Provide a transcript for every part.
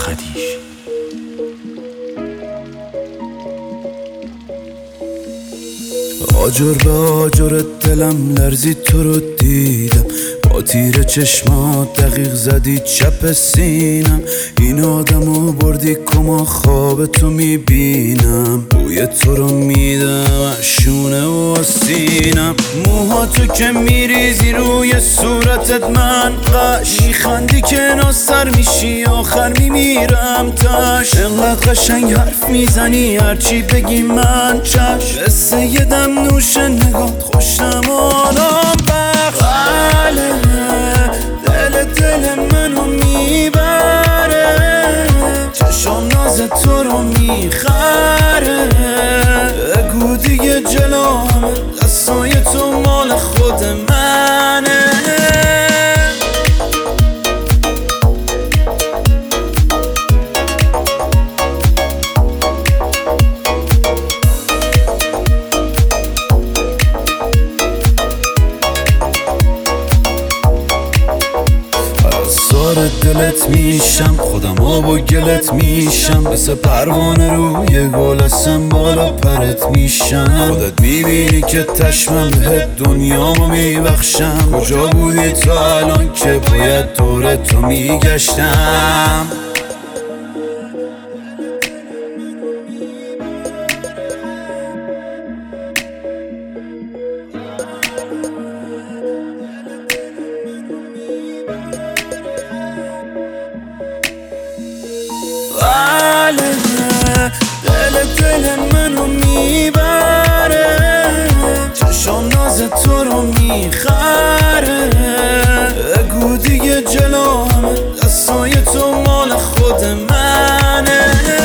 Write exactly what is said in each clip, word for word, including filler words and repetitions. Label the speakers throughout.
Speaker 1: خدیج.
Speaker 2: آجر به آجر دلم لرزید تو رو دیدم، با تیر چشمات دقیق زدی چپ سینم. این آدمو بردی کما خواب تو میبینم، بوی تو رو میدم شونه و سینم. موهاتو که میریزی روی صورتت من قش میخندی که ناصر میشی آخر میمیرم تش. انقدر قشنگ حرف میزنی هرچی بگی من چش. قصه یه دم نوش نگات خوشم آنام بخش. بله دل دل منو میبره، چشم ناز تو رو میخره. بگو دیگه جلومه دستای تو مال خود منه. سار دلت میشم، خودم آب و گلت میشم. مثل پروانه روی گل هستم بالا پرت میشم. خودت میبینی که تشمم بهت دنیامو میبخشم. کجا بودی تا الان که باید دور تو میگشتم. بله دل دل منو میبره، چشم ناز تو رو میخره. بگو دیگه جلومه دستای تو مال خود منه.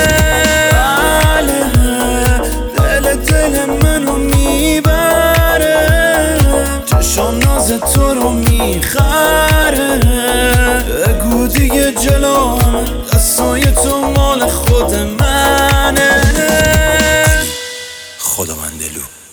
Speaker 2: بله دل دل منو میبره، چشم ناز تو رو میخره. بگو دیگه جلومه دستای تو مال خود منه.
Speaker 1: خداوند دلو.